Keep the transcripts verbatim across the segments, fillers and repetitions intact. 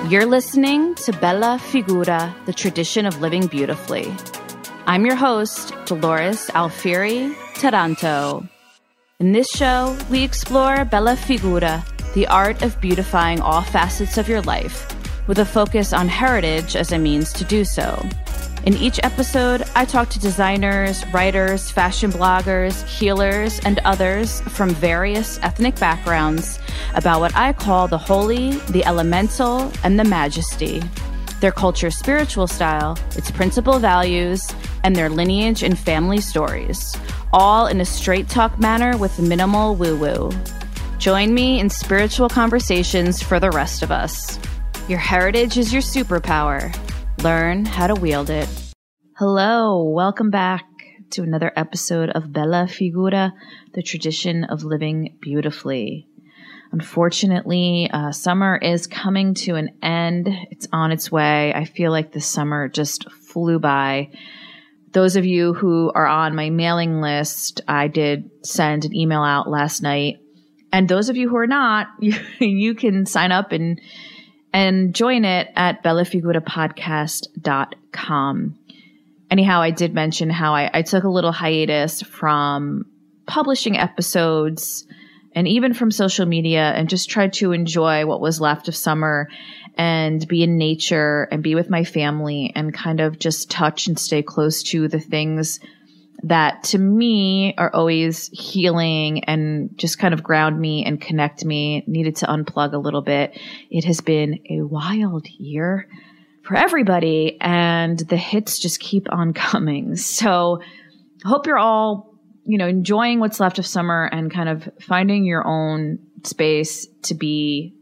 You're listening to Bella Figura, the tradition of living beautifully. I'm your host, Dolores Alfieri Taranto. In this show, we explore Bella Figura, the art of beautifying all facets of your life, with a focus on heritage as a means to do so. In each episode, I talk to designers, writers, fashion bloggers, healers, and others from various ethnic backgrounds about what I call the holy, the elemental, and the majesty, their culture's spiritual style, its principal values, and their lineage and family stories, all in a straight-talk manner with minimal woo-woo. Join me in spiritual conversations for the rest of us. Your heritage is your superpower. Learn how to wield it. Hello, welcome back to another episode of Bella Figura, the tradition of living beautifully. Unfortunately, uh, summer is coming to an end. It's on its way. I feel like the summer just flew by. Those of you who are on my mailing list, I did send an email out last night. And those of you who are not, you, you can sign up and and join it at bella figura podcast dot com. Anyhow, I did mention how I, I took a little hiatus from publishing episodes and even from social media and just tried to enjoy what was left of summer and be in nature and be with my family and kind of just touch and stay close to the things that to me are always healing and just kind of ground me and connect me. Needed to unplug a little bit. It has been a wild year for everybody and the hits just keep on coming. So I hope you're all, you know, enjoying what's left of summer and kind of finding your own space to be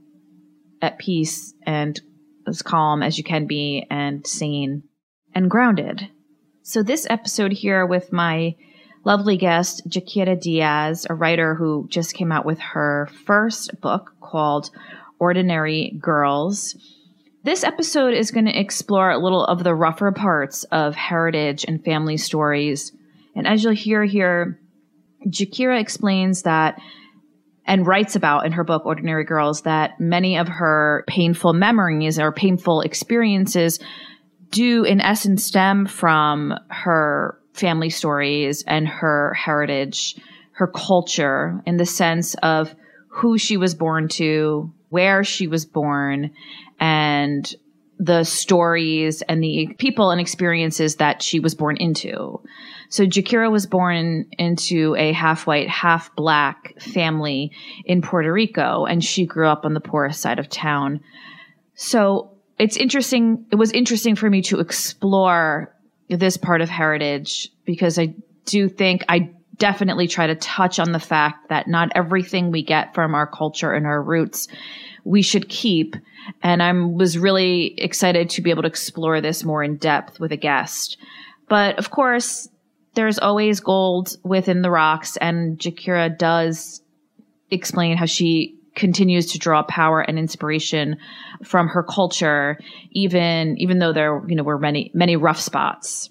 at peace and as calm as you can be and sane and grounded. So this episode here with my lovely guest, Jaquira Diaz, a writer who just came out with her first book called Ordinary Girls. This episode is going to explore a little of the rougher parts of heritage and family stories. And as you'll hear here, Jaquira explains that and writes about in her book, Ordinary Girls, that many of her painful memories or painful experiences do in essence stem from her family stories and her heritage, her culture, in the sense of who she was born to, where she was born, and the stories and the people and experiences that she was born into. So Jaquira was born into a half-white, half-black family in Puerto Rico, and she grew up on the poorest side of town. So It's interesting. It was interesting for me to explore this part of heritage because I do think I definitely try to touch on the fact that not everything we get from our culture and our roots we should keep. And I was really excited to be able to explore this more in depth with a guest. But of course, there's always gold within the rocks, and Jaquira does explain how she continues to draw power and inspiration from her culture, even, even though there, you know, were many, many rough spots.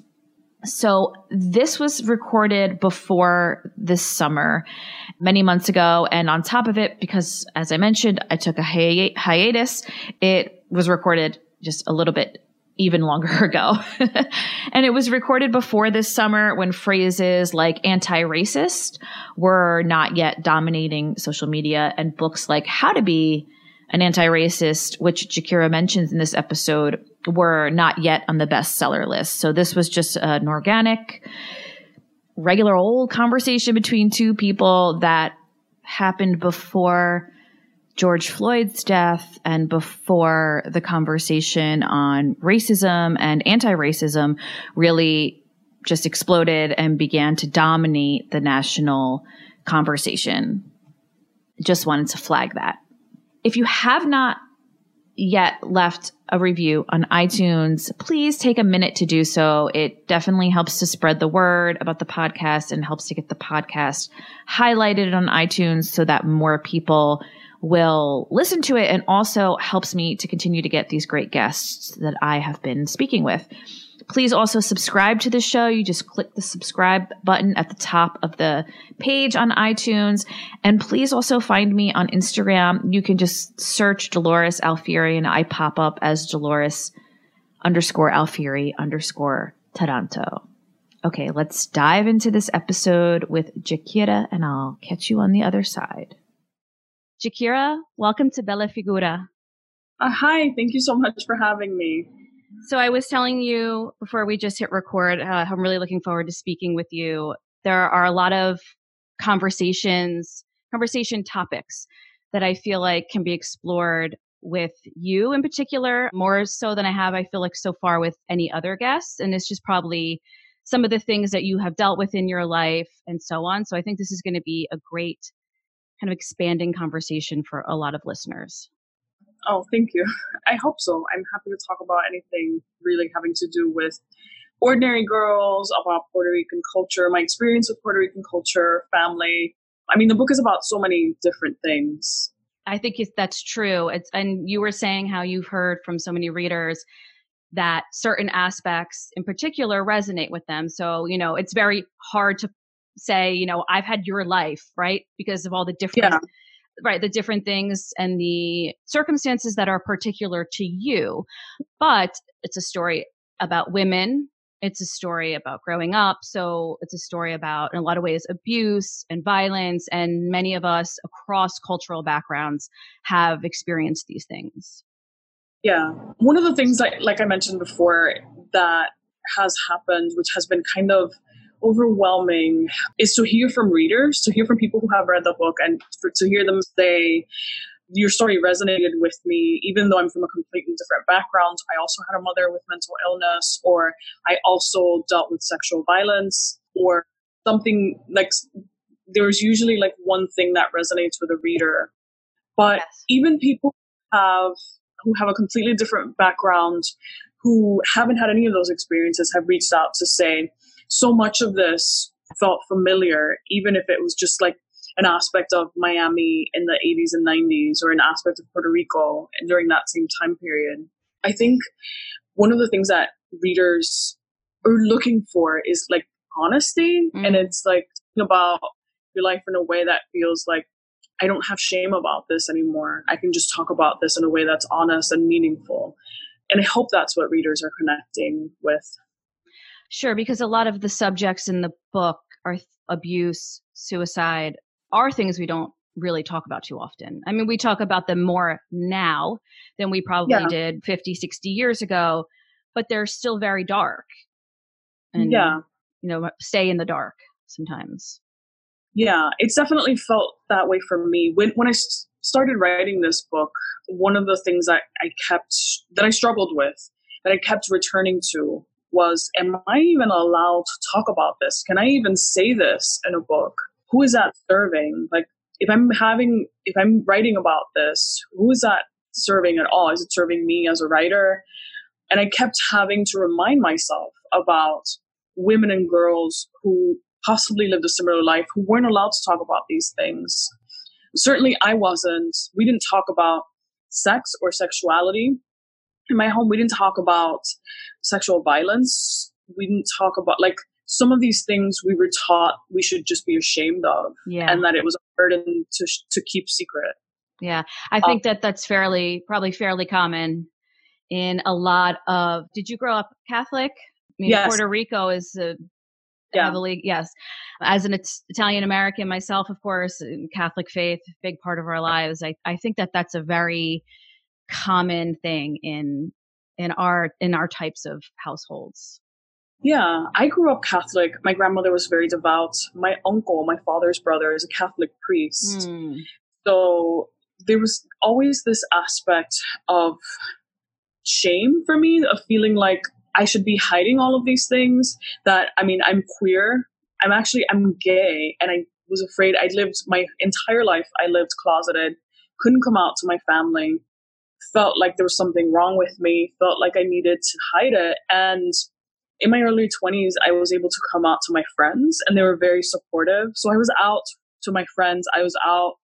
So this was recorded before this summer, many months ago. And on top of it, because as I mentioned, I took a hi- hiatus, it was recorded just a little bit even longer ago. And it was recorded before this summer when phrases like anti-racist were not yet dominating social media, and books like How to Be an Anti-Racist, which Jaquira mentions in this episode, were not yet on the bestseller list. So this was just an organic, regular old conversation between two people that happened before George Floyd's death and before the conversation on racism and anti-racism really just exploded and began to dominate the national conversation. Just wanted to flag that. If you have not yet left a review on iTunes, please take a minute to do so. It definitely helps to spread the word about the podcast and helps to get the podcast highlighted on iTunes so that more people will listen to it, and also helps me to continue to get these great guests that I have been speaking with. Please also subscribe to the show. You just click the subscribe button at the top of the page on iTunes. And please also find me on Instagram. You can just search Dolores Alfieri and I pop up as Dolores underscore Alfieri underscore Taranto. Okay, let's dive into this episode with Jakira, and I'll catch you on the other side. Jakira, welcome to Bella Figura. Uh, hi, thank you so much for having me. So I was telling you before we just hit record, uh, I'm really looking forward to speaking with you. There are a lot of conversations, conversation topics that I feel like can be explored with you in particular, more so than I have, I feel like, so far with any other guests. And it's just probably some of the things that you have dealt with in your life and so on. So I think this is going to be a great kind of expanding conversation for a lot of listeners. Oh, thank you. I hope so. I'm happy to talk about anything really having to do with ordinary girls, about Puerto Rican culture, my experience with Puerto Rican culture, family. I mean, the book is about so many different things. I think that's true. It's, and you were saying how you've heard from so many readers that certain aspects in particular resonate with them. So, you know, it's very hard to say, you know, I've had your life, right? Because of all the different, yeah. right, the different things and the circumstances that are particular to you. But it's a story about women. It's a story about growing up. So it's a story about, in a lot of ways, abuse and violence. And many of us across cultural backgrounds have experienced these things. Yeah. One of the things, that, like I mentioned before, that has happened, which has been kind of overwhelming, is to hear from readers, to hear from people who have read the book, and for, to hear them say, your story resonated with me, even though I'm from a completely different background. I also had a mother with mental illness, or I also dealt with sexual violence, or something like, there's usually like one thing that resonates with a reader. But yes. Even people have who have a completely different background, who haven't had any of those experiences, have reached out to say, so much of this felt familiar, even if it was just like an aspect of Miami in the eighties and nineties, or an aspect of Puerto Rico during that same time period. I think one of the things that readers are looking for is like honesty. Mm. And it's like about your life in a way that feels like, I don't have shame about this anymore. I can just talk about this in a way that's honest and meaningful. And I hope that's what readers are connecting with. Sure, because a lot of the subjects in the book are th- abuse, suicide, are things we don't really talk about too often. I mean, we talk about them more now than we probably yeah. did fifty, sixty years ago, but they're still very dark. And, yeah. you know, stay in the dark sometimes. Yeah, it's definitely felt that way for me. When when I s- started writing this book, one of the things that I kept, that I struggled with, that I kept returning to was, am I even allowed to talk about this? Can I even say this in a book? Who is that serving? Like, if I'm having, if I'm writing about this, who is that serving at all? Is it serving me as a writer? And I kept having to remind myself about women and girls who possibly lived a similar life, who weren't allowed to talk about these things. Certainly I wasn't. We didn't talk about sex or sexuality. In my home, we didn't talk about sexual violence. We didn't talk about, like, some of these things we were taught we should just be ashamed of, yeah. and that it was a burden to to keep secret. Yeah, I think um, that that's fairly, probably fairly common in a lot of, did you grow up Catholic? I mean, yes. Puerto Rico is a Yeah. heavily, yes. As an Italian American myself, of course, Catholic faith, big part of our lives. I, I think that that's a very common thing in in our in our types of households. Yeah, I grew up Catholic. My grandmother was very devout. My uncle, my father's brother, is a Catholic priest. Mm. So there was always this aspect of shame for me, of feeling like I should be hiding all of these things. That, I mean, I'm queer. I'm actually, I'm gay. And I was afraid. I lived my entire life, I lived closeted, couldn't come out to my family, felt like there was something wrong with me, felt like I needed to hide it. And in my early twenties, I was able to come out to my friends, and they were very supportive. So I was out to my friends. I was out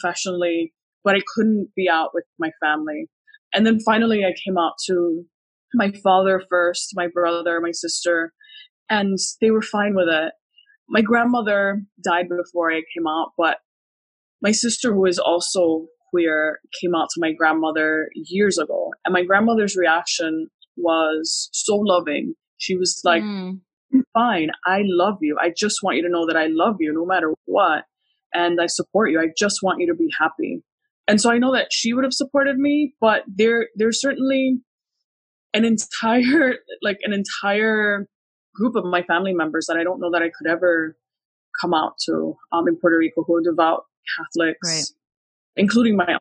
professionally, but I couldn't be out with my family. And then finally I came out to my father first, my brother, my sister, and they were fine with it. My grandmother died before I came out, but my sister, who is also queer, came out to my grandmother years ago. And my grandmother's reaction was so loving. She was like, Mm. fine, I love you. I just want you to know that I love you no matter what. And I support you. I just want you to be happy. And so I know that she would have supported me, but there there's certainly an entire like an entire group of my family members that I don't know that I could ever come out to um, in Puerto Rico, who are devout Catholics, Right. including my own.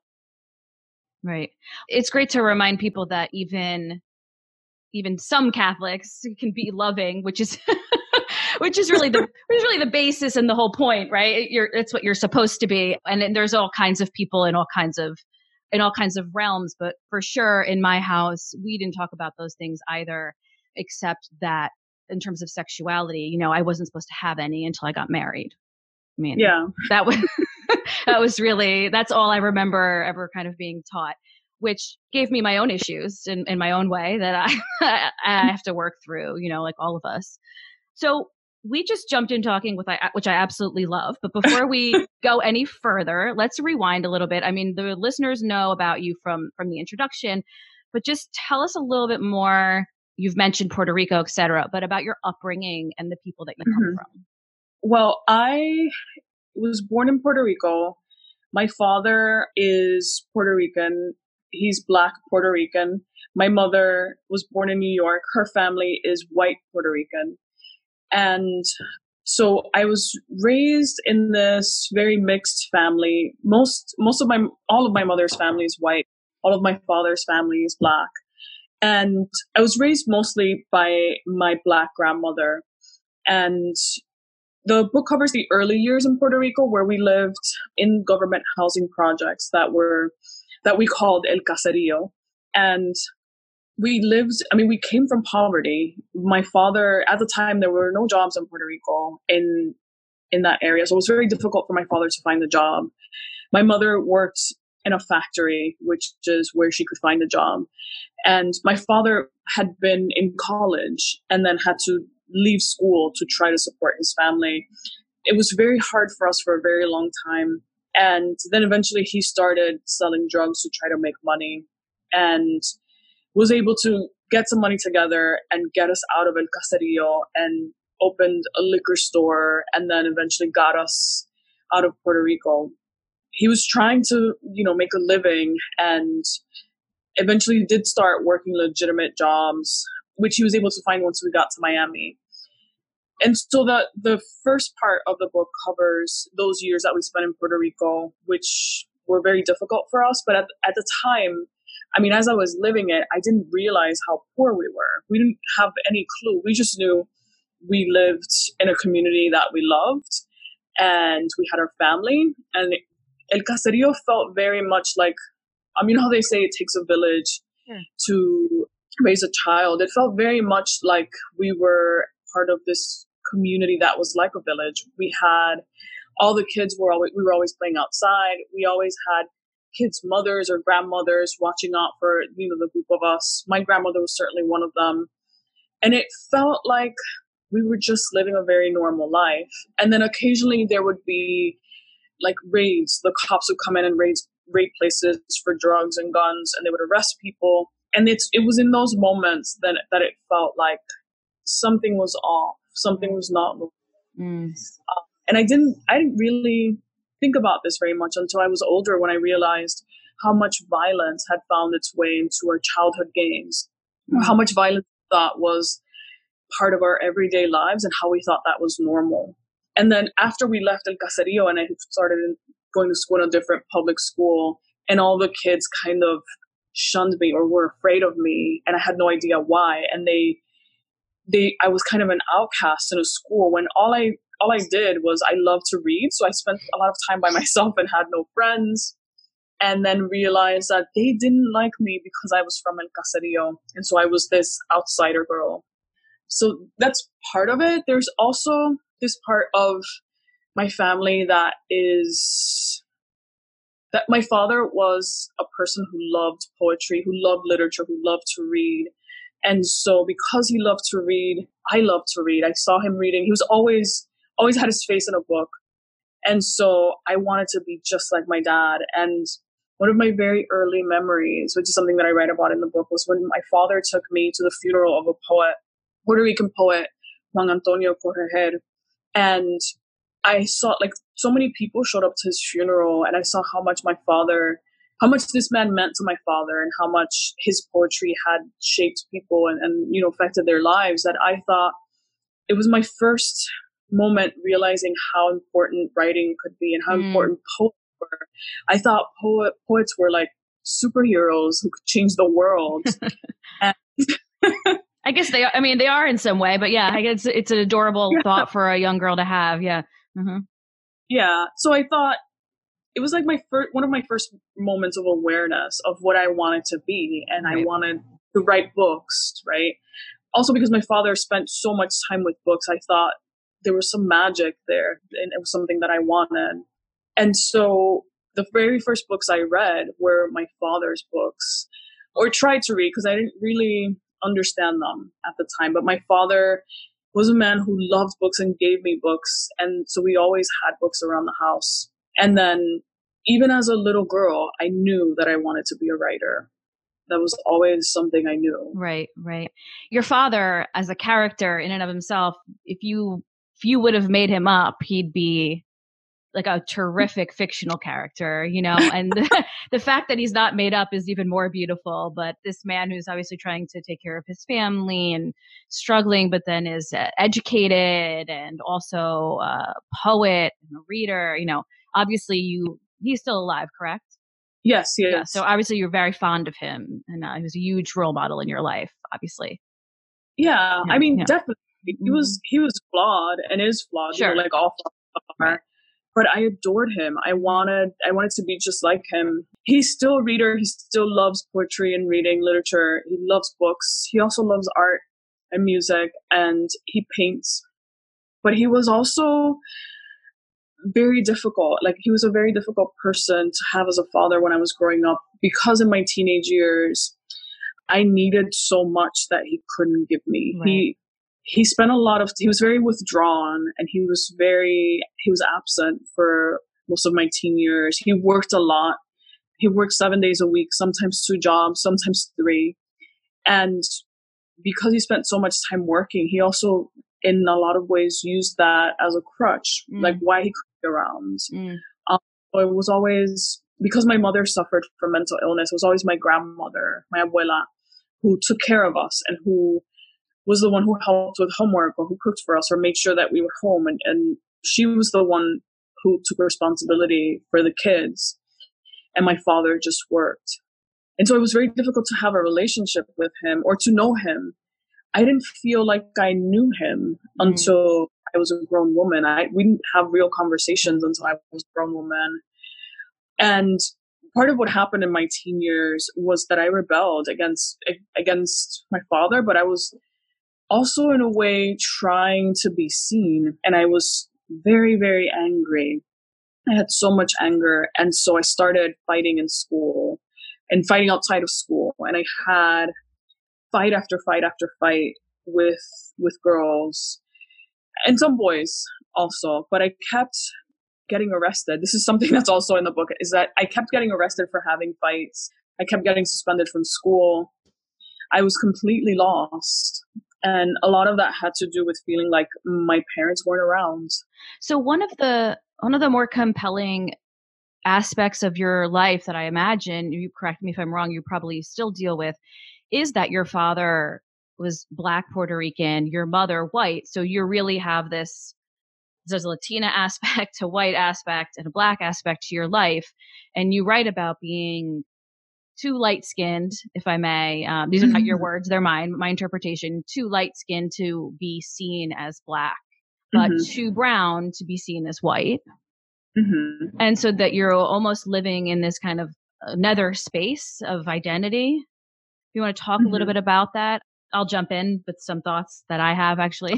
Right. It's great to remind people that even even some Catholics can be loving, which is which is really the which is really the basis and the whole point, right? You're it's what you're supposed to be. And then there's all kinds of people in all kinds of in all kinds of realms, but for sure in my house we didn't talk about those things either, except that in terms of sexuality, you know, I wasn't supposed to have any until I got married. I mean, Yeah. that was that was really that's all I remember ever kind of being taught, which gave me my own issues in, in my own way that I I have to work through, you know, like all of us. So we just jumped in talking with I which I absolutely love. But before we go any further, let's rewind a little bit. I mean, the listeners know about you from from the introduction, but just tell us a little bit more. You've mentioned Puerto Rico, et cetera, but about your upbringing and the people that you come Mhm. from. Well, I was born in Puerto Rico. My father is Puerto Rican. He's Black Puerto Rican. My mother was born in New York. Her family is white Puerto Rican. And so I was raised in this very mixed family. Most, most of my, all of my mother's family is white. All of my father's family is Black. And I was raised mostly by my Black grandmother. And the book covers the early years in Puerto Rico, where we lived in government housing projects that were, that we called El Caserío. And we lived, I mean, we came from poverty. My father, at the time, there were no jobs in Puerto Rico in, in that area. So it was very difficult for my father to find a job. My mother worked in a factory, which is where she could find a job. And my father had been in college and then had to leave school to try to support his family. It was very hard for us for a very long time. And then eventually he started selling drugs to try to make money and was able to get some money together and get us out of El Caserío and opened a liquor store and then eventually got us out of Puerto Rico. He was trying to, you know, make a living and eventually did start working legitimate jobs, which he was able to find once we got to Miami. And so the, the first part of the book covers those years that we spent in Puerto Rico, which were very difficult for us. But at, at the time, I mean, as I was living it, I didn't realize how poor we were. We didn't have any clue. We just knew we lived in a community that we loved and we had our family. And El Caserío felt very much like, um, you know how they say it takes a village Yeah. to raise a child? It felt very much like we were part of this community that was like a village. We had all the kids were always, we were always playing outside. We always had kids' mothers or grandmothers watching out for, you know, the group of us. My grandmother was certainly one of them. And it felt like we were just living a very normal life. And then occasionally there would be like raids. The cops would come in and raid, raid places for drugs and guns, and they would arrest people. And it's, it was in those moments that, that it felt like something was off. Something was not. Mm. Uh, and I didn't, I didn't really think about this very much until I was older, when I realized how much violence had found its way into our childhood games, mm. how much violence we thought was part of our everyday lives and how we thought that was normal. And then after we left El Caserío and I started going to school in a different public school, and all the kids kind of shunned me or were afraid of me, and I had no idea why. And they, they, I was kind of an outcast in a school when all I, all I did was I loved to read. So I spent a lot of time by myself and had no friends, and then realized that they didn't like me because I was from El Caserío. And so I was this outsider girl. So that's part of it. There's also this part of my family that is that my father was a person who loved poetry, who loved literature, who loved to read. And so because he loved to read, I loved to read. I saw him reading. He was always, always had his face in a book. And so I wanted to be just like my dad. And one of my very early memories, which is something that I write about in the book, was when my father took me to the funeral of a poet, Puerto Rican poet, Juan Antonio Correger. And I saw, like, so many people showed up to his funeral, and I saw how much my father, how much this man meant to my father, and how much his poetry had shaped people and, and you know, affected their lives, that I thought it was my first moment realizing how important writing could be and how mm. important poets were. I thought poet, poets were like superheroes who could change the world. and I guess they are. I mean, they are in some way, but yeah, I guess it's an adorable yeah. thought for a young girl to have. Yeah. Mm-hmm. Yeah. So I thought it was like my first, one of my first moments of awareness of what I wanted to be. And right. I wanted to write books, right? Also because my father spent so much time with books, I thought there was some magic there, and it was something that I wanted. And so the very first books I read were my father's books, or tried to read, because I didn't really understand them at the time. But my father was a man who loved books and gave me books. And so we always had books around the house. And then even as a little girl, I knew that I wanted to be a writer. That was always something I knew. Right, right. Your father, as a character in and of himself, if you if you would have made him up, he'd be like a terrific fictional character, you know, and the, the fact that he's not made up is even more beautiful. But this man who's obviously trying to take care of his family and struggling, but then is uh, educated and also a poet and a reader, you know, obviously you, he's still alive, correct? Yes, he is. Yeah, so obviously you're very fond of him, and uh, he was a huge role model in your life, obviously. Yeah, yeah I mean, yeah. definitely. He was, he was flawed and is flawed, sure. you know, like all flaws are. Right. But I adored him. I wanted, I wanted to be just like him. He's still a reader. He still loves poetry and reading literature. He loves books. He also loves art and music, and he paints. But he was also very difficult. Like, he was a very difficult person to have as a father when I was growing up, because in my teenage years, I needed so much that he couldn't give me. Right. He, He spent a lot of, he was very withdrawn, and he was very, he was absent for most of my teen years. He worked a lot. He worked seven days a week, sometimes two jobs, sometimes three. And because he spent so much time working, he also, in a lot of ways, used that as a crutch, mm. like why he couldn't be around. Mm. Um, so it was always, because my mother suffered from mental illness, it was always my grandmother, my abuela, who took care of us and who was the one who helped with homework or who cooked for us or made sure that we were home. And, and she was the one who took responsibility for the kids. And my father just worked. And so it was very difficult to have a relationship with him or to know him. I didn't feel like I knew him mm. until I was a grown woman. I we didn't have real conversations until I was a grown woman. And part of what happened in my teen years was that I rebelled against against my father, but I was also in a way trying to be seen. And I was very, very angry. I had so much anger. And so I started fighting in school and fighting outside of school. And I had fight after fight after fight with, with girls and some boys also. But I kept getting arrested. This is something that's also in the book, is that I kept getting arrested for having fights. I kept getting suspended from school. I was completely lost. And a lot of that had to do with feeling like my parents weren't around. So one of the one of the more compelling aspects of your life that I imagine, you correct me if I'm wrong, you probably still deal with, is that your father was Black Puerto Rican, your mother white. So you really have this, there's a Latina aspect, a white aspect, and a Black aspect to your life. And you write about being too light-skinned, if I may. Um, these are not your words, they're mine, my interpretation. Too light-skinned to be seen as Black, but mm-hmm. too brown to be seen as white. Mm-hmm. And so that you're almost living in this kind of nether space of identity. If you want to talk mm-hmm. a little bit about that, I'll jump in with some thoughts that I have actually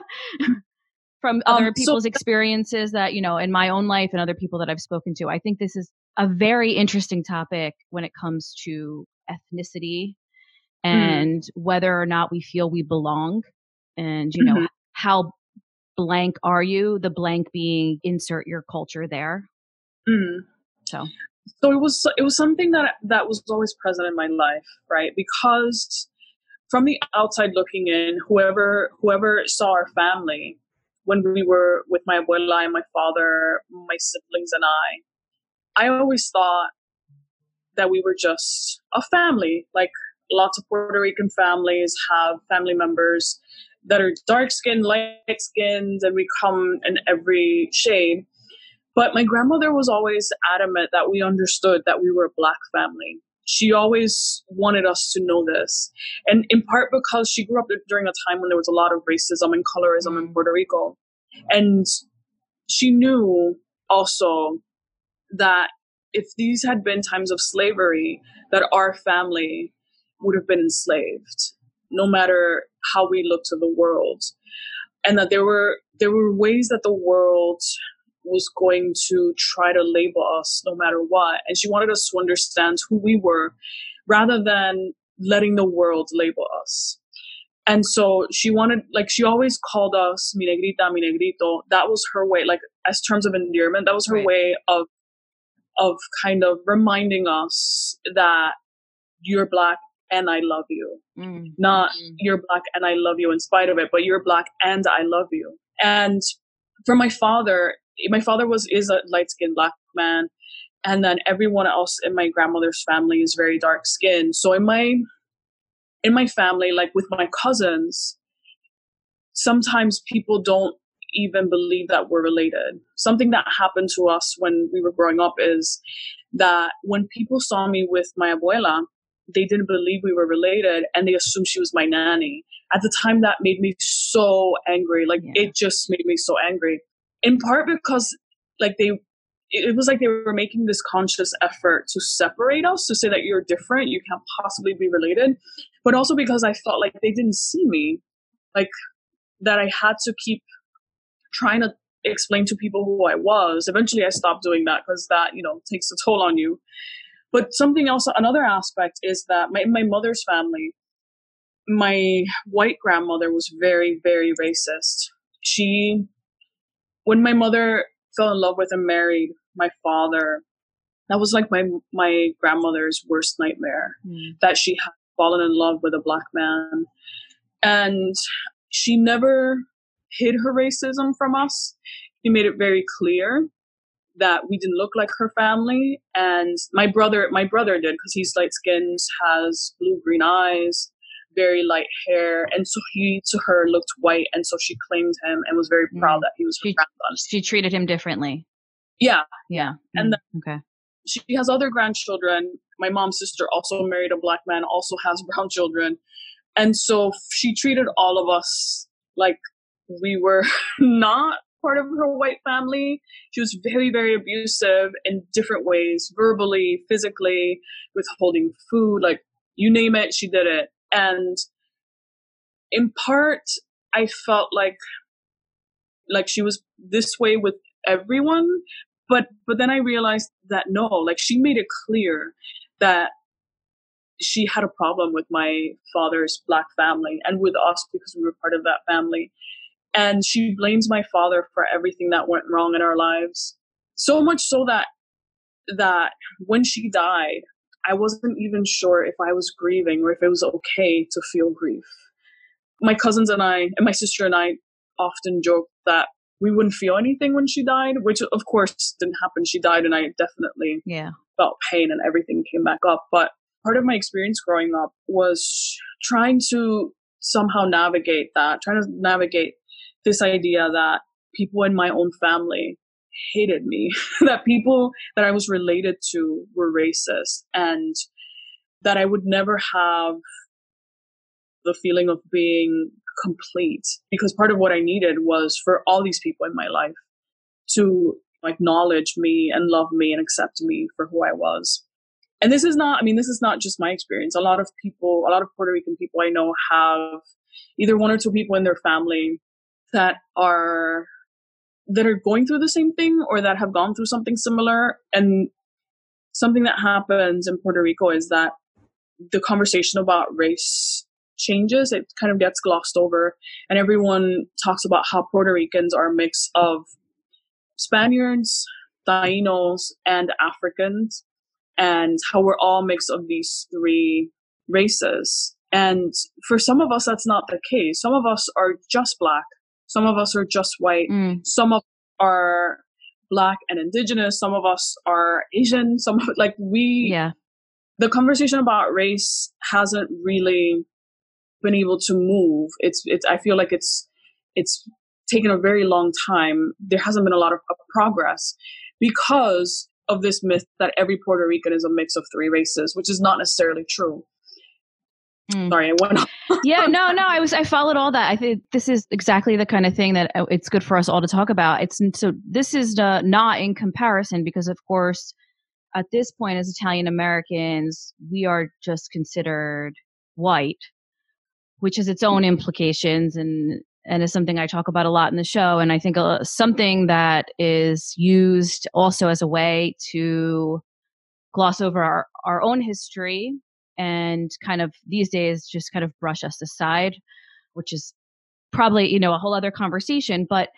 from other um, people's so- experiences that, you know, in my own life and other people that I've spoken to. I think this is a very interesting topic when it comes to ethnicity and mm. whether or not we feel we belong. And, you mm-hmm. know, how blank are you? The blank being insert your culture there. Mm. So. So it was it was something that that was always present in my life, right? Because from the outside looking in, whoever whoever saw our family when we were with my abuela and my father, my siblings and I, I always thought that we were just a family. Like lots of Puerto Rican families have family members that are dark skinned, light skinned, and we come in every shade. But my grandmother was always adamant that we understood that we were a Black family. She always wanted us to know this. And in part because she grew up during a time when there was a lot of racism and colorism mm. in Puerto Rico. And she knew also that if these had been times of slavery, that our family would have been enslaved, no matter how we looked to the world. And that there were there were ways that the world was going to try to label us no matter what. And she wanted us to understand who we were rather than letting the world label us. And so she wanted, like, she always called us mi negrita, mi negrito. That was her way, like, as terms of endearment, that was her right. way of, of kind of reminding us that you're Black and I love you. Mm. Not mm. you're Black and I love you in spite of it, but you're Black and I love you. And for my father, my father was is a light-skinned Black man, and then everyone else in my grandmother's family is very dark-skinned. So in my in my family, like with my cousins, sometimes people don't even believe that we're related. Something that happened to us when we were growing up is that when people saw me with my abuela, they didn't believe we were related, and they assumed she was my nanny. At the time, that made me so angry. Like, yeah. It just made me so angry. In part because, like, they, it was like they were making this conscious effort to separate us, to say that you're different, you can't possibly be related. But also because I felt like they didn't see me, like, that I had to keep trying to explain to people who I was. Eventually, I stopped doing that because that, you know, takes a toll on you. But something else, another aspect is that my, my mother's family, my white grandmother was very, very racist. She, when my mother fell in love with and married my father, that was like my my grandmother's worst nightmare, mm. that she had fallen in love with a Black man. And she never hid her racism from us. She made it very clear that we didn't look like her family. And my brother, my brother did, because he's light skinned, has blue green eyes, very light hair. And so he, to her, looked white. And so she claimed him and was very proud mm. that he was her she, grandson. She treated him differently. Yeah. Yeah. Mm. And then okay. she has other grandchildren. My mom's sister also married a Black man, also has brown children. And so she treated all of us like we were not part of her white family. She was very, very abusive in different ways, verbally, physically, withholding food, like you name it, she did it. And in part, I felt like like she was this way with everyone, but but then I realized that no, like she made it clear that she had a problem with my father's Black family and with us because we were part of that family. And she blames my father for everything that went wrong in our lives. So much so that that when she died, I wasn't even sure if I was grieving or if it was okay to feel grief. My cousins and I, and my sister and I often joke that we wouldn't feel anything when she died, which of course didn't happen. She died and I definitely yeah. felt pain and everything came back up. But part of my experience growing up was trying to somehow navigate that, trying to navigate this idea that people in my own family hated me, that people that I was related to were racist, and that I would never have the feeling of being complete, because part of what I needed was for all these people in my life to acknowledge me and love me and accept me for who I was. And this is not, I mean, this is not just my experience. A lot of people, a lot of Puerto Rican people I know have either one or two people in their family that are that are going through the same thing or that have gone through something similar. And something that happens in Puerto Rico is that the conversation about race changes, it kind of gets glossed over, and everyone talks about how Puerto Ricans are a mix of Spaniards, Tainos, and Africans, and how we're all a mix of these three races. And for some of us, that's not the case. Some of us are just Black. Some of us are just white. Mm. Some of us are Black and Indigenous. Some of us are Asian. Some of, like we, yeah. the conversation about race hasn't really been able to move. It's, it's, I feel like it's, it's taken a very long time. There hasn't been a lot of, of progress because of this myth that every Puerto Rican is a mix of three races, which is not necessarily true. Mm. Sorry, I went on. yeah, no, no, I was, I followed all that. I think this is exactly the kind of thing that it's good for us all to talk about. It's so this is uh, not in comparison because, of course, at this point as Italian Americans, we are just considered white, which has its own implications and and is something I talk about a lot in the show. And I think uh, something that is used also as a way to gloss over our, our own history and kind of these days just kind of brush us aside, which is probably, you know, a whole other conversation. But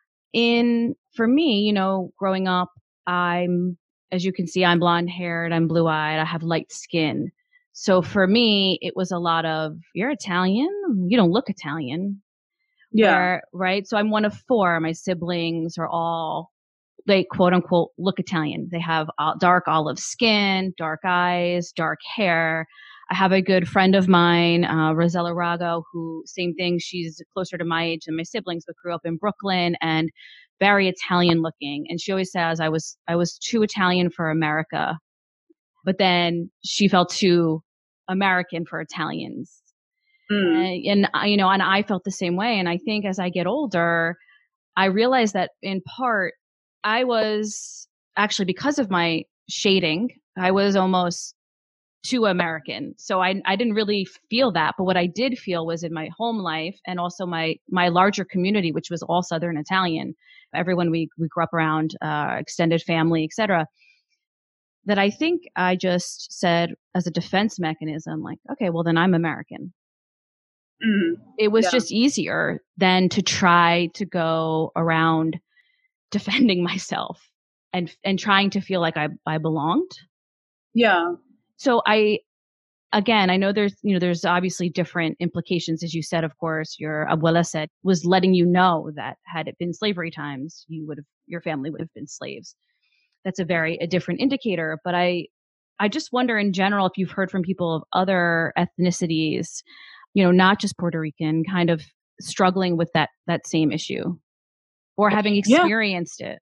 in, for me, you know, growing up, I'm, as you can see, I'm blonde haired, I'm blue eyed, I have light skin. So for me, it was a lot of, you're Italian, you don't look Italian. Yeah. Where, right. So I'm one of four. My siblings are all, they quote unquote look Italian. They have dark olive skin, dark eyes, dark hair. I have a good friend of mine, uh, Rosella Rago, who same thing. She's closer to my age than my siblings, but grew up in Brooklyn and very Italian looking. And she always says I was, I was too Italian for America, but then she felt too American for Italians. Mm. And, and, you know, and I felt the same way. And I think as I get older, I realized that in part, I was actually, because of my shading, I was almost too American. So I, I didn't really feel that. But what I did feel was in my home life and also my, my larger community, which was all Southern Italian, everyone we, we grew up around, uh, extended family, et cetera, that I think I just said as a defense mechanism, like, okay, well, then I'm American. Mm-hmm. It was yeah. just easier than to try to go around defending myself and and trying to feel like I, I belonged. Yeah. So I, again, I know there's, you know, there's obviously different implications. As you said, of course, your abuela said, was letting you know that had it been slavery times, you would have, your family would have been slaves. That's a very, a different indicator. But I, I just wonder in general, if you've heard from people of other ethnicities, you know, not just Puerto Rican, kind of struggling with that, that same issue or having experienced yeah. it.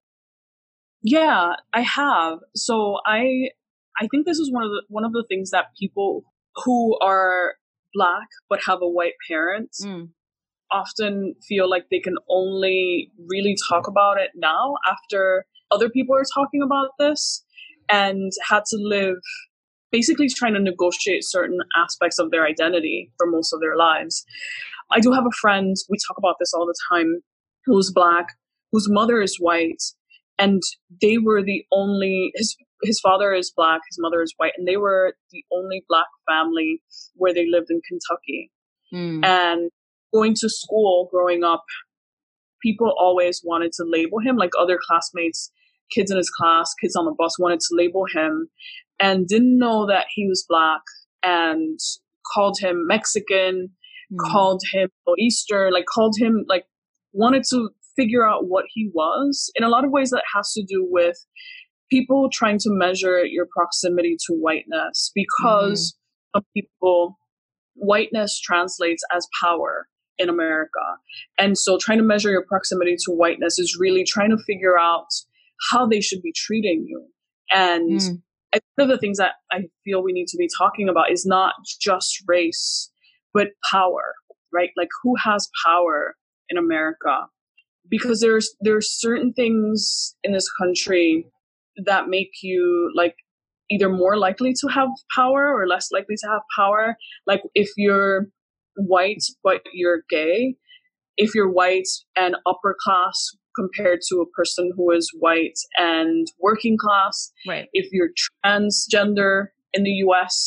Yeah, I have. So I, I think this is one of the, one of the things that people who are Black but have a white parent mm. often feel like they can only really talk about it now after other people are talking about this, and had to live basically trying to negotiate certain aspects of their identity for most of their lives. I do have a friend, we talk about this all the time, who's Black, whose mother is white, and they were the only, his his father is Black, his mother is white, and they were the only Black family where they lived in Kentucky. Mm. And going to school, growing up, people always wanted to label him, like other classmates, kids in his class, kids on the bus wanted to label him and didn't know that he was Black and called him Mexican, mm. called him Easter, like called him, like wanted to figure out what he was. In a lot of ways that has to do with people trying to measure your proximity to whiteness, because mm. some people, whiteness translates as power in America. And so trying to measure your proximity to whiteness is really trying to figure out how they should be treating you. And mm. one of the things that I feel we need to be talking about is not just race, but power, right? Like who has power in America? Because there's there's certain things in this country that make you like either more likely to have power or less likely to have power. Like if you're white but you're gay, if you're white and upper class compared to a person who is white and working class, right. If you're transgender in the U S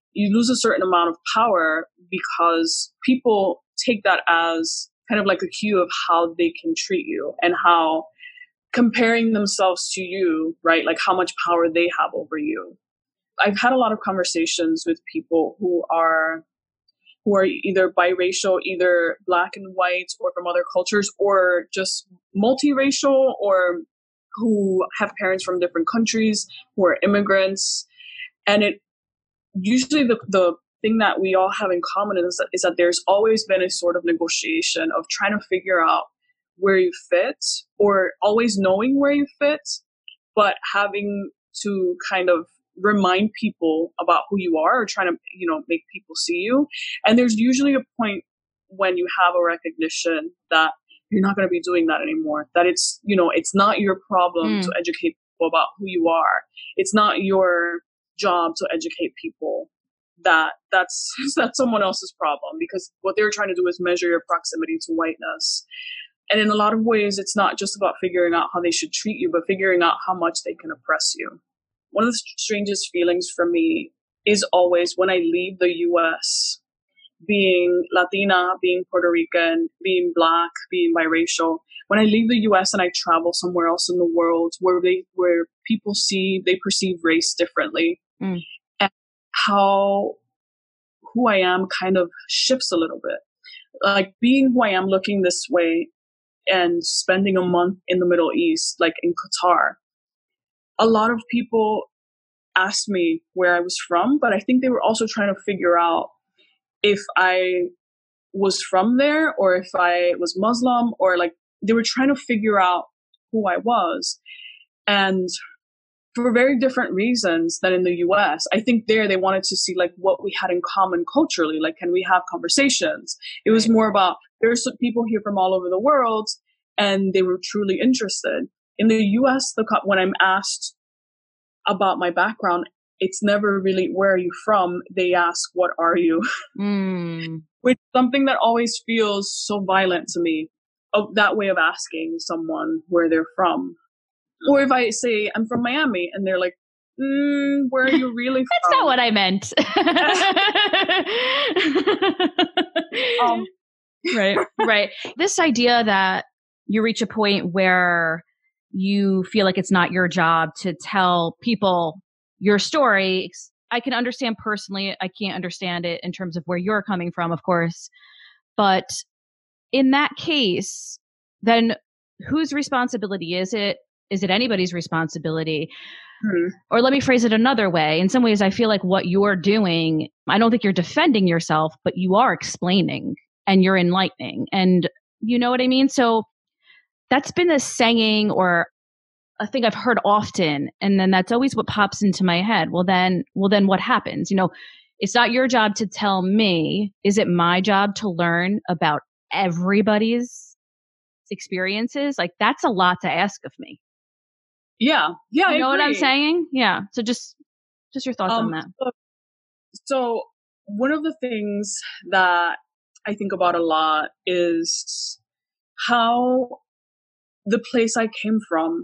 you lose a certain amount of power because people take that as kind of like a cue of how they can treat you and how comparing themselves to you, right? Like how much power they have over you. I've had a lot of conversations with people who are who are either biracial, either black and white, or from other cultures, or just multiracial, or who have parents from different countries, who are immigrants. And it usually the, the thing that we all have in common is that, is that there's always been a sort of negotiation of trying to figure out where you fit, or always knowing where you fit, but having to kind of remind people about who you are, or trying to, you know, make people see you. And there's usually a point when you have a recognition that you're not going to be doing that anymore, that it's, you know, it's not your problem mm. to educate people about who you are. It's not your job to educate people. That that's that's someone else's problem, because what they're trying to do is measure your proximity to whiteness. And in a lot of ways, it's not just about figuring out how they should treat you, but figuring out how much they can oppress you. One of the strangest feelings for me is always when I leave the U S, being Latina, being Puerto Rican, being Black, being biracial. When I leave the U S and I travel somewhere else in the world where they where people see, they perceive race differently, mm. and how who I am kind of shifts a little bit. Like being who I am, looking this way, and spending a month in the Middle East, like in Qatar. A lot of people asked me where I was from, but I think they were also trying to figure out if I was from there, or if I was Muslim, or like they were trying to figure out who I was. And for very different reasons than in the U S. I think there they wanted to see like what we had in common culturally, like can we have conversations? It was more about there's some people here from all over the world, and they were truly interested. In the U S, the when I'm asked about my background, it's never really where are you from. They ask what are you, mm. which is something that always feels so violent to me. Of that way of asking someone where they're from. Or if I say I'm from Miami, and they're like, mm, where are you really from? That's not what I meant. um, right, right. This idea that you reach a point where you feel like it's not your job to tell people your story. I can understand personally. I can't understand it in terms of where you're coming from, of course. But in that case, then whose responsibility is it? Is it anybody's responsibility? Hmm. Or let me phrase it another way. In some ways, I feel like what you're doing, I don't think you're defending yourself, but you are explaining and you're enlightening. And you know what I mean? So that's been a saying or a thing I've heard often. And then that's always what pops into my head. Well, then, well, then what happens? You know, it's not your job to tell me. Is it my job to learn about everybody's experiences? Like that's a lot to ask of me. Yeah. Yeah. You know I what I'm saying? Yeah. So just, just your thoughts um, on that. So, so one of the things that I think about a lot is how the place I came from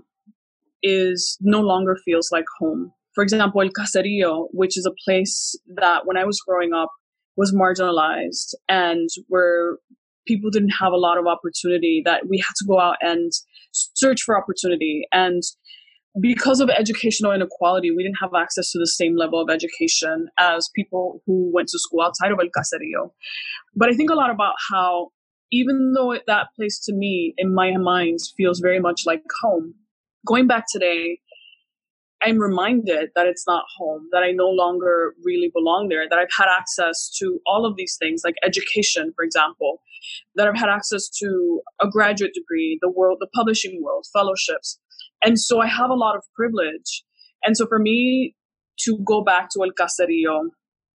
is no longer feels like home. For example, El Caserío, which is a place that when I was growing up was marginalized and where people didn't have a lot of opportunity, that we had to go out and search for opportunity. And because of educational inequality, we didn't have access to the same level of education as people who went to school outside of El Caserío. But I think a lot about how, even though it, that place to me, in my mind, feels very much like home, going back today, I'm reminded that it's not home, that I no longer really belong there, that I've had access to all of these things, like education, for example, that I've had access to a graduate degree, the world, the publishing world, fellowships. And so I have a lot of privilege. And so for me to go back to El Caserío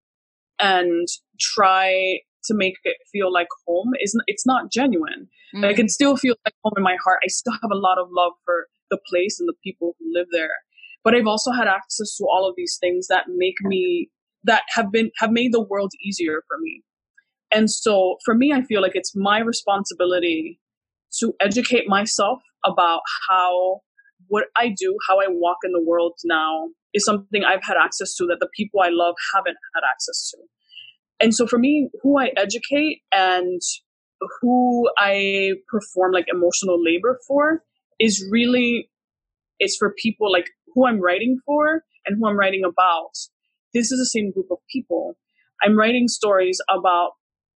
and try to make it feel like home, is it's not genuine. Mm-hmm. I can still feel like home in my heart. I still have a lot of love for the place and the people who live there. But I've also had access to all of these things that make me, that have been, have made the world easier for me. And so for me, I feel like it's my responsibility to educate myself about how, what I do, how I walk in the world now is something I've had access to that the people I love haven't had access to. And so for me, who I educate and who I perform like emotional labor for is really, it's for people like who I'm writing for and who I'm writing about. This is the same group of people. I'm writing stories about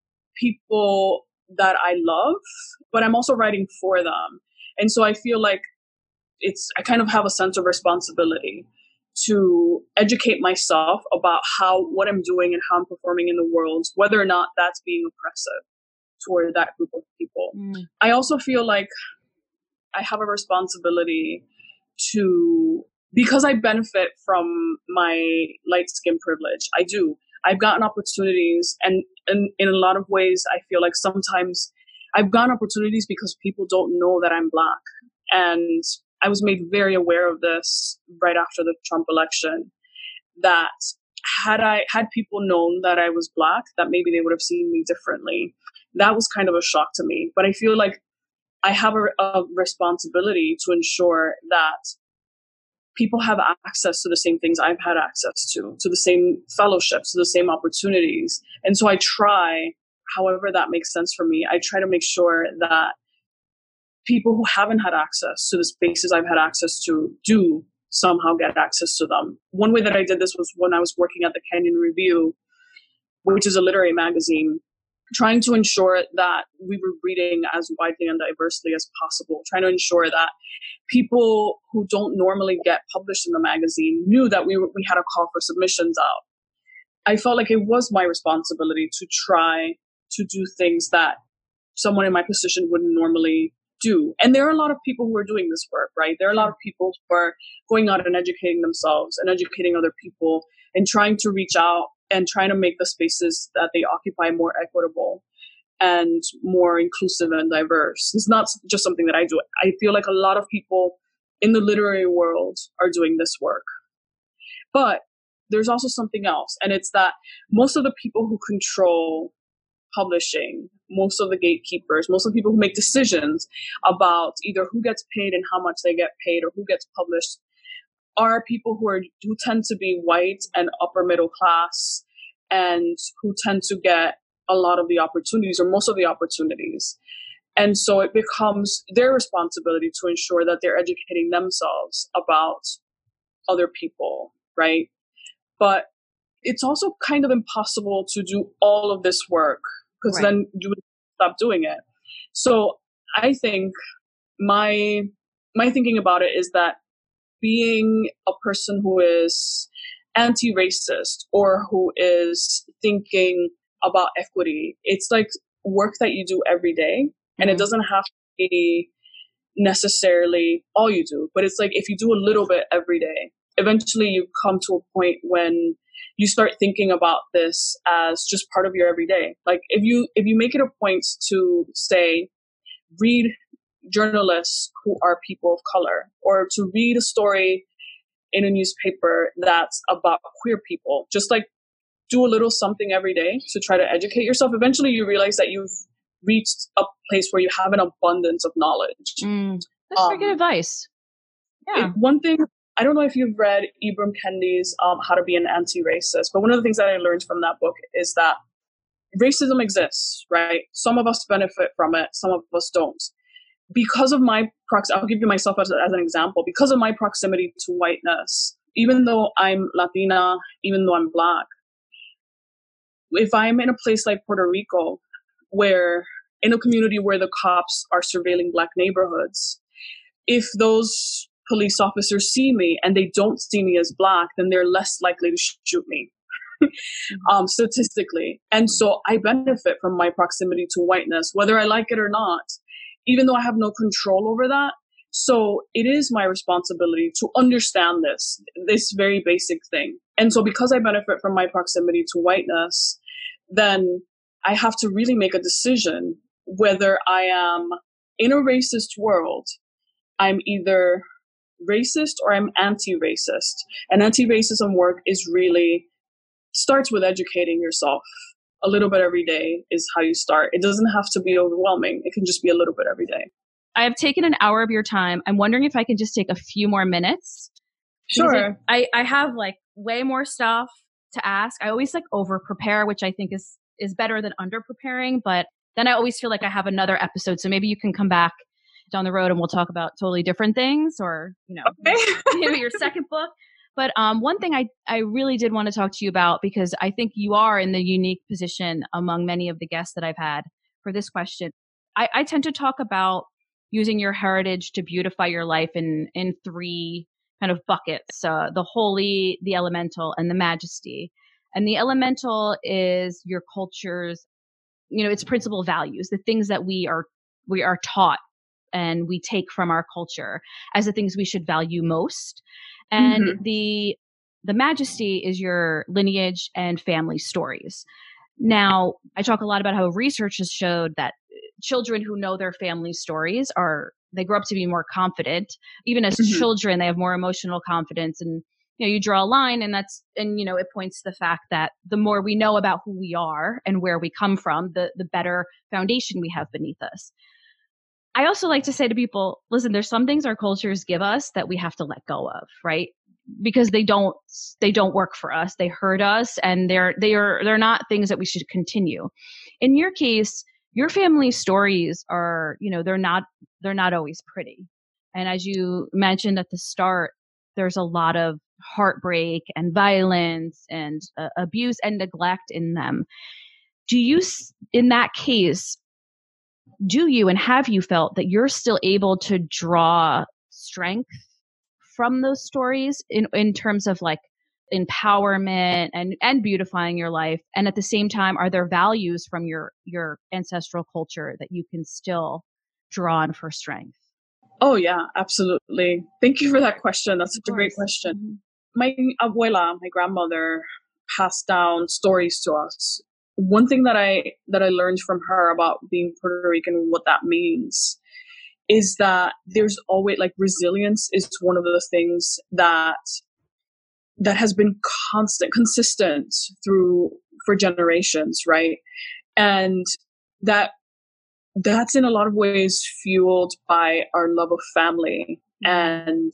people that I love, but I'm also writing for them. And so I feel like it's, I kind of have a sense of responsibility to educate myself about how, what I'm doing and how I'm performing in the world, whether or not that's being oppressive toward that group of people. Mm. I also feel like I have a responsibility to, because I benefit from my light skin privilege, I do. I've gotten opportunities, and, and in a lot of ways, I feel like sometimes I've gotten opportunities because people don't know that I'm Black. And I was made very aware of this right after the Trump election, that had I had people known that I was Black, that maybe they would have seen me differently. That was kind of a shock to me. But I feel like I have a, a responsibility to ensure that people have access to the same things I've had access to, to the same fellowships, to the same opportunities. And so I try, however that makes sense for me, I try to make sure that people who haven't had access to the spaces I've had access to do somehow get access to them. One way that I did this was when I was working at the Kenyon Review, which is a literary magazine, trying to ensure that we were reading as widely and diversely as possible, trying to ensure that people who don't normally get published in the magazine knew that we were, we had a call for submissions out. I felt like it was my responsibility to try to do things that someone in my position wouldn't normally do. And there are a lot of people who are doing this work, right? There are a lot of people who are going out and educating themselves and educating other people and trying to reach out and trying to make the spaces that they occupy more equitable and more inclusive and diverse. It's not just something that I do. I feel like a lot of people in the literary world are doing this work. But there's also something else, and it's that most of the people who control publishing, most of the gatekeepers, most of the people who make decisions about either who gets paid and how much they get paid or who gets published are people who are who tend to be white and upper middle class and who tend to get a lot of the opportunities or most of the opportunities. And so it becomes their responsibility to ensure that they're educating themselves about other people, right? But it's also kind of impossible to do all of this work because right. then you would stop doing it. So I think my my thinking about it is that being a person who is anti-racist or who is thinking about equity, it's like work that you do every day. Mm-hmm. And it doesn't have to be necessarily all you do, but it's like if you do a little bit every day, eventually you come to a point when you start thinking about this as just part of your everyday. Like if you if you make it a point to say, read journalists who are people of color, or to read a story in a newspaper that's about queer people, just like do a little something every day to try to educate yourself. Eventually you realize that you've reached a place where you have an abundance of knowledge. Mm, that's um, very good advice. Yeah. It, one thing, I don't know if you've read Ibram Kendi's um, How to Be an Anti-Racist, but one of the things that I learned from that book is that racism exists, right? Some of us benefit from it, some of us don't. Because of my prox, I'll give you myself as, as an example. Because of my proximity to whiteness, even though I'm Latina, even though I'm Black, if I'm in a place like Puerto Rico, where in a community where the cops are surveilling Black neighborhoods, if those police officers see me and they don't see me as Black, then they're less likely to shoot me. um, statistically. And so I benefit from my proximity to whiteness, whether I like it or not, even though I have no control over that. So it is my responsibility to understand this, this very basic thing. And so because I benefit from my proximity to whiteness, then I have to really make a decision whether I am in a racist world, I'm either racist or I'm anti-racist. And anti-racism work is really starts with educating yourself. A little bit every day is how you start. It doesn't have to be overwhelming. It can just be a little bit every day. I have taken an hour of your time. I'm wondering if I can just take a few more minutes Sure. I, I have like way more stuff to ask. I always like over prepare, which I think is, is better than under preparing. But then I always feel like I have another episode. So maybe you can come back down the road and we'll talk about totally different things, or, you know, okay. maybe your second book. But um, one thing I, I really did want to talk to you about, because I think you are in the unique position among many of the guests that I've had for this question. I, I tend to talk about using your heritage to beautify your life in, in three kind of buckets, uh, the holy, the elemental, and the majesty. And the elemental is your culture's, you know, its principal values, the things that we are, we are taught and we take from our culture as the things we should value most. And mm-hmm. the, the majesty is your lineage and family stories. Now, I talk a lot about how research has showed that children who know their family stories are, they grow up to be more confident. Even as mm-hmm. children, they have more emotional confidence. And, you know, you draw a line and that's, and, you know, it points to the fact that the more we know about who we are and where we come from, the, the better foundation we have beneath us. I also like to say to people, listen, there's some things our cultures give us that we have to let go of, right? Because they don't, they don't work for us. They hurt us, and they're, they are, they're not things that we should continue. In your case, your family stories are, you know, they're not, they're not always pretty. And as you mentioned at the start, there's a lot of heartbreak and violence and uh, abuse and neglect in them. Do you, in that case, do you and have you felt that you're still able to draw strength from those stories in, in terms of like empowerment and, and beautifying your life? And at the same time, are there values from your, your ancestral culture that you can still draw on for strength? Oh, yeah, absolutely. Thank you for that question. That's such a great question. Mm-hmm. My abuela, my grandmother, passed down stories to us. One thing that I that I learned from her about being Puerto Rican, what that means, is that there's always like resilience is one of the things that that has been constant, consistent through for generations, right? And that that's in a lot of ways fueled by our love of family and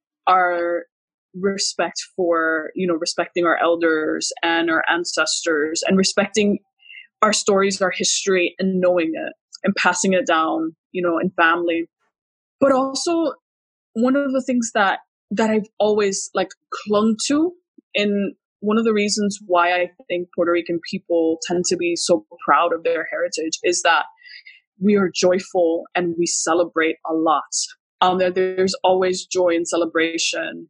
our respect for, you know, respecting our elders and our ancestors and respecting our stories, our history, and knowing it and passing it down, you know, in family. But also one of the things that that I've always like clung to, and one of the reasons why I think Puerto Rican people tend to be so proud of their heritage is that we are joyful and we celebrate a lot. Um, there, there's always joy and celebration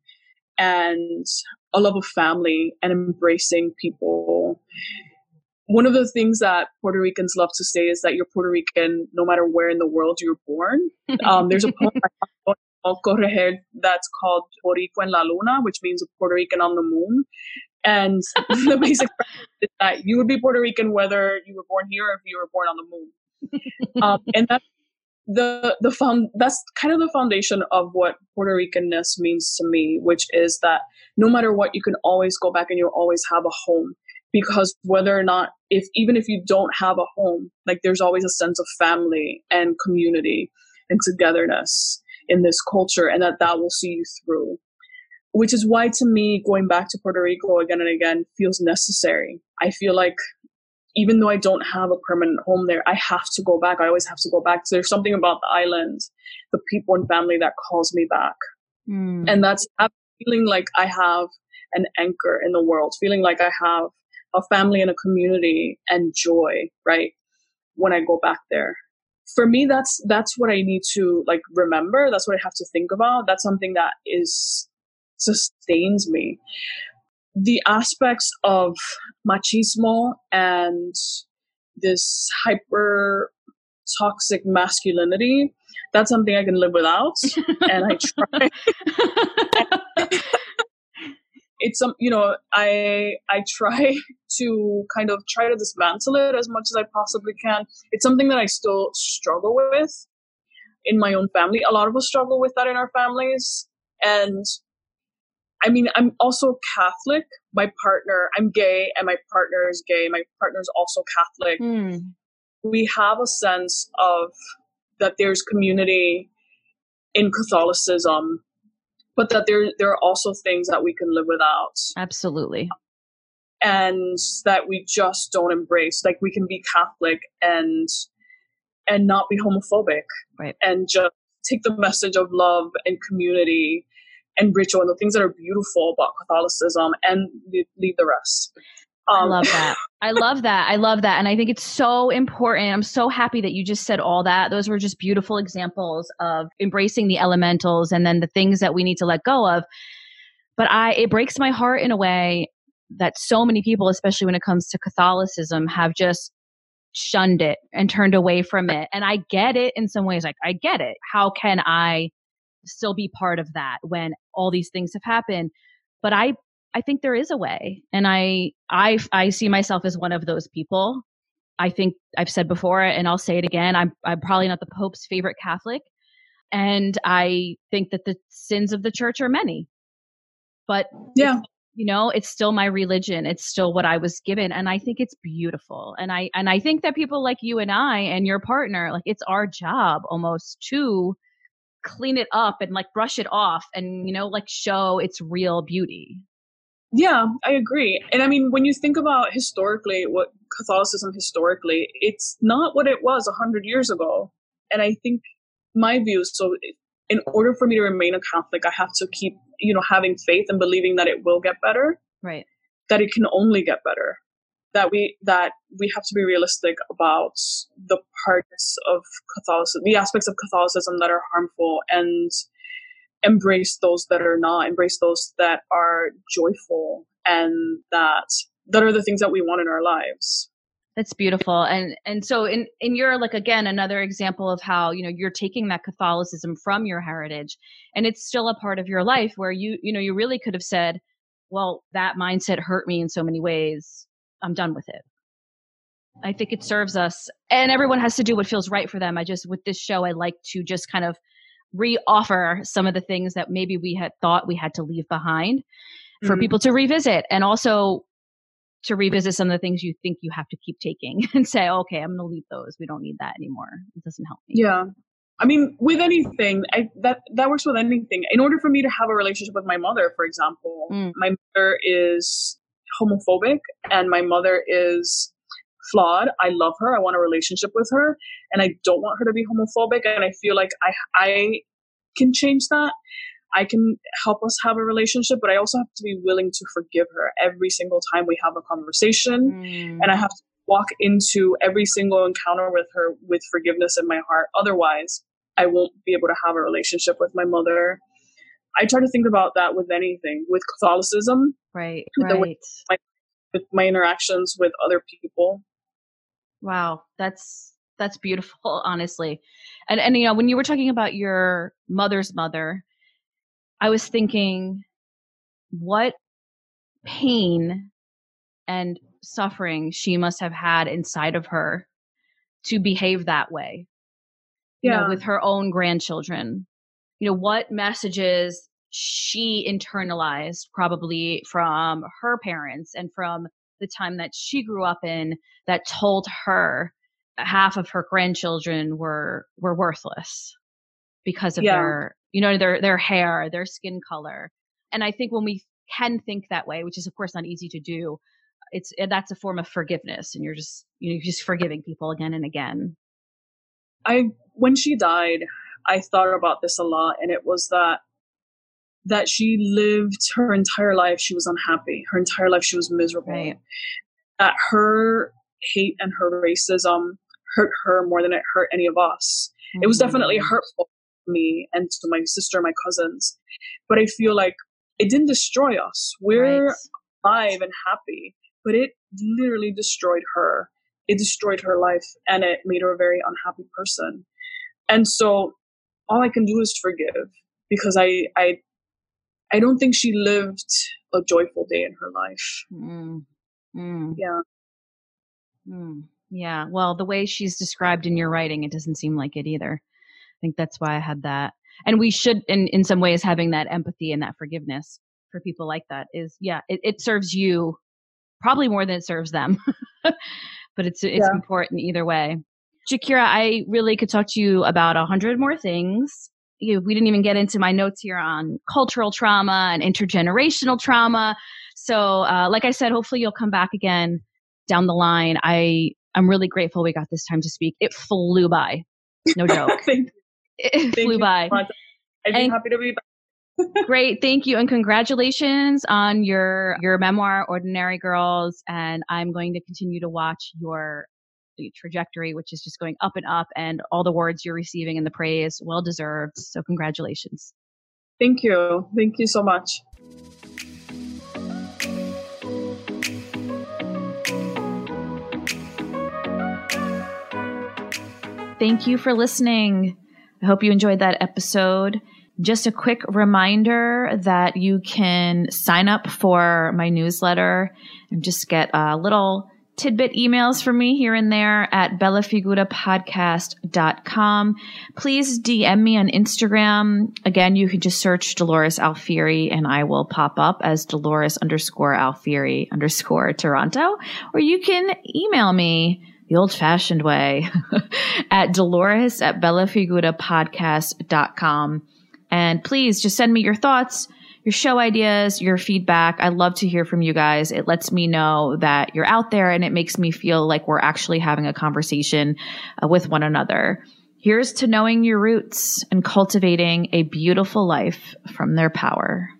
and a love of family and embracing people. One of the things that Puerto Ricans love to say is that you're Puerto Rican no matter where in the world you're born. Um, there's a poem that's called Boricua en la Luna, which means a Puerto Rican on the moon. And the basic is that you would be Puerto Rican whether you were born here or if you were born on the moon. Um, and that the the found that's kind of the foundation of what Puerto Ricanness means to me, which is that no matter what, you can always go back and you'll always have a home. Because whether or not, if even if you don't have a home, like there's always a sense of family and community and togetherness in this culture, and that that will see you through. Which is why, to me, going back to Puerto Rico again and again feels necessary. I feel like even though I don't have a permanent home there, I have to go back. I always have to go back. So there's something about the island, the people and family that calls me back. Mm. And that's feeling like I have an anchor in the world, feeling like I have a family and a community and joy, right? When I go back there. For me, that's that's what I need to like remember. That's what I have to think about. That's something that is sustains me. The aspects of machismo and this hyper toxic masculinity, that's something I can live without. And I try. It's some, you know, I I try to kind of try to dismantle it as much as I possibly can. It's something that I still struggle with in my own family. A lot of us struggle with that in our families. And I mean, I'm also Catholic. My partner, I'm gay, and my partner is gay. My partner is also Catholic. Mm. We have a sense of that there's community in Catholicism, but that there there are also things that we can live without. Absolutely. And that we just don't embrace. Like we can be Catholic and and not be homophobic. Right. And just take the message of love and community and ritual and the things that are beautiful about Catholicism and leave the rest. Um, I love that. I love that. I love that. And I think it's so important. I'm so happy that you just said all that. Those were just beautiful examples of embracing the elementals and then the things that we need to let go of. But I, it breaks my heart in a way that so many people, especially when it comes to Catholicism, have just shunned it and turned away from it. And I get it in some ways. Like, I get it. How can I still be part of that when all these things have happened? But I, I think there is a way. And I, I, I see myself as one of those people. I think I've said before, and I'll say it again, I'm, I'm probably not the Pope's favorite Catholic. And I think that the sins of the church are many. But yeah. You know, it's still my religion. It's still what I was given. And I think it's beautiful. And I, and I think that people like you and I and your partner, like it's our job almost to clean it up and like brush it off and, you know, like show its real beauty. Yeah, I agree. And I mean, when you think about historically, what Catholicism historically, it's not what it was a hundred years ago. And I think my view, so in order for me to remain a Catholic, I have to keep, you know, having faith and believing that it will get better. Right. That it can only get better. That we that we have to be realistic about the parts of Catholicism, the aspects of Catholicism that are harmful, and embrace those that are not, embrace those that are joyful, and that that are the things that we want in our lives. That's beautiful. And and so in, in your, like, again, another example of how, you know, you're taking that Catholicism from your heritage and it's still a part of your life where you, you know, you really could have said, well, that mindset hurt me in so many ways. I'm done with it. I think it serves us, and everyone has to do what feels right for them. I just, with this show, I like to just kind of re-offer some of the things that maybe we had thought we had to leave behind for mm-hmm. people to revisit, and also to revisit some of the things you think you have to keep taking and say, okay, I'm going to leave those. We don't need that anymore. It doesn't help me. Yeah. I mean, with anything, I, that, that works with anything. In order for me to have a relationship with my mother, for example, mm. my mother is homophobic and my mother is flawed. I love her. I want a relationship with her and I don't want her to be homophobic. And I feel like I, I can change that. I can help us have a relationship, but I also have to be willing to forgive her every single time we have a conversation. Mm. And I have to walk into every single encounter with her with forgiveness in my heart. Otherwise, I won't be able to have a relationship with my mother. I try to think about that with anything, with Catholicism. Right, with right. The, my, with my interactions with other people. Wow, that's that's beautiful, honestly. And, and you know, when you were talking about your mother's mother, I was thinking, what pain and suffering she must have had inside of her to behave that way, you yeah. know, with her own grandchildren. You know, what messages she internalized probably from her parents and from the time that she grew up in that told her half of her grandchildren were were worthless because of yeah. their, you know, their their hair, their skin color. And I think when we can think that way, which is of course not easy to do, it's that's a form of forgiveness, and you're just, you know, you're just forgiving people again and again. I when she died, I thought about this a lot, and it was that that she lived her entire life, she was unhappy. Her entire life she was miserable. Right. That her hate and her racism hurt her more than it hurt any of us. Mm-hmm. It was definitely hurtful to me and to my sister, my cousins. But I feel like it didn't destroy us. We're right. alive and happy. But it literally destroyed her. It destroyed her life, and it made her a very unhappy person. And so all I can do is forgive, because I I, I don't think she lived a joyful day in her life. Mm. Mm. Yeah. Mm. Yeah. Well, the way she's described in your writing, it doesn't seem like it either. I think that's why I had that. And we should, in, in some ways, having that empathy and that forgiveness for people like that is, yeah, it, it serves you probably more than it serves them, but it's it's yeah. important either way. Jakira, I really could talk to you about a hundred more things, you, we didn't even get into my notes here on cultural trauma and intergenerational trauma. So uh, like I said, hopefully you'll come back again down the line. I, I'm really grateful we got this time to speak. It flew by. No joke. Thank It Thank flew you by. so much. I'd be And- happy to be back. Great. Thank you. And congratulations on your, your memoir, Ordinary Girls. And I'm going to continue to watch your trajectory, which is just going up and up, and all the words you're receiving and the praise, well deserved. So congratulations. Thank you. Thank you so much. Thank you for listening. I hope you enjoyed that episode. Just a quick reminder that you can sign up for my newsletter and just get a little tidbit emails from me here and there at bella figura podcast dot com. Please D M me on Instagram. Again, you can just search Dolores Alfieri and I will pop up as Dolores underscore Alfieri underscore Toronto. Or you can email me the old fashioned way at Dolores at bella figura podcast dot com. And please just send me your thoughts, your show ideas, your feedback. I love to hear from you guys. It lets me know that you're out there and it makes me feel like we're actually having a conversation uh, with one another. Here's to knowing your roots and cultivating a beautiful life from their power.